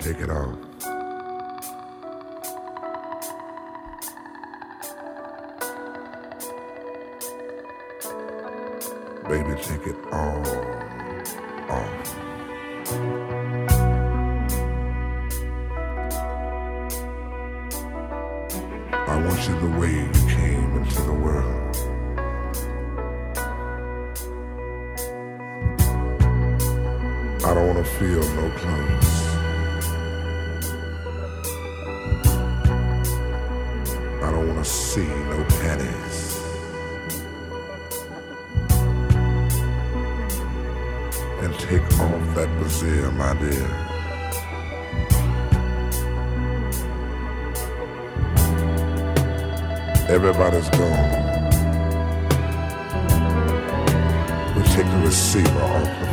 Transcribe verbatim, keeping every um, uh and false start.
Take it off. Baby, take it all off. I want you the way you came into the world. I don't want to feel no clothes. I don't want to see no panties. And take off that brassiere, my dear. Everybody's gone. We take the receiver off the